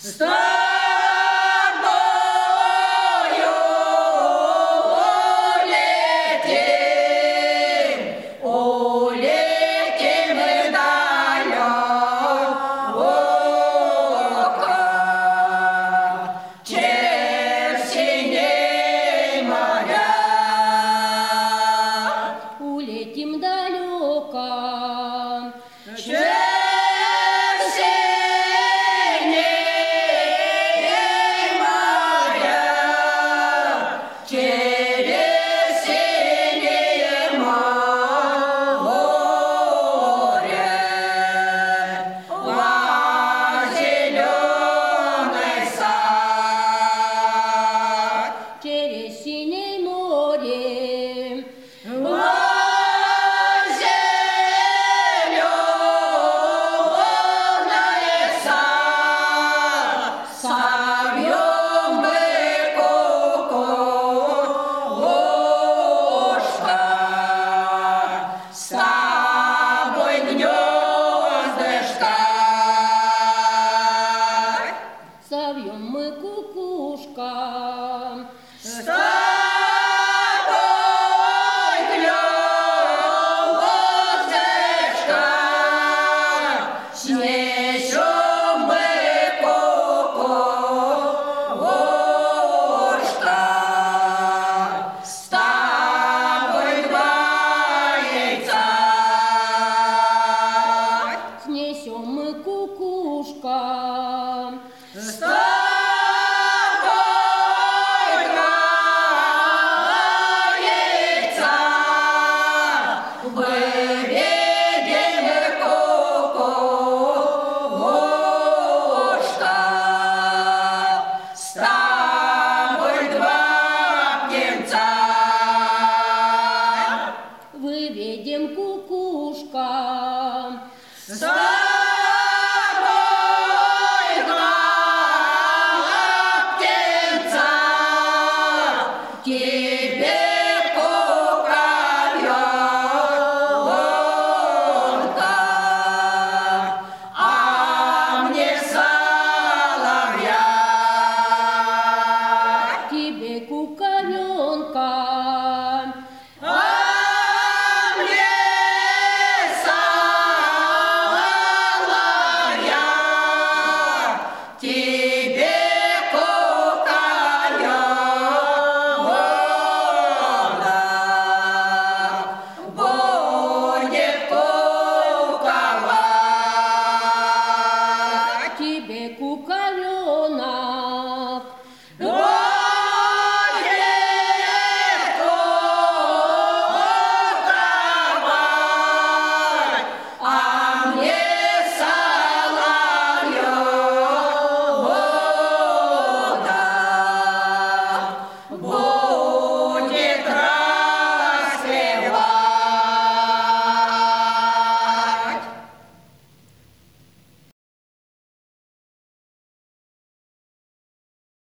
С тобою улетим мы далеко, через синие моря. Улетим далеко, Через синие моря, через синее море, во зеленый сад, через синее море. во зеленый сад, совьем мы кукушка, с тобой гнездышко. Совьем мы кукушка, С тобой гнездышко, снесем мы кукушка, с тобой два яйца. снесем мы кукушка. С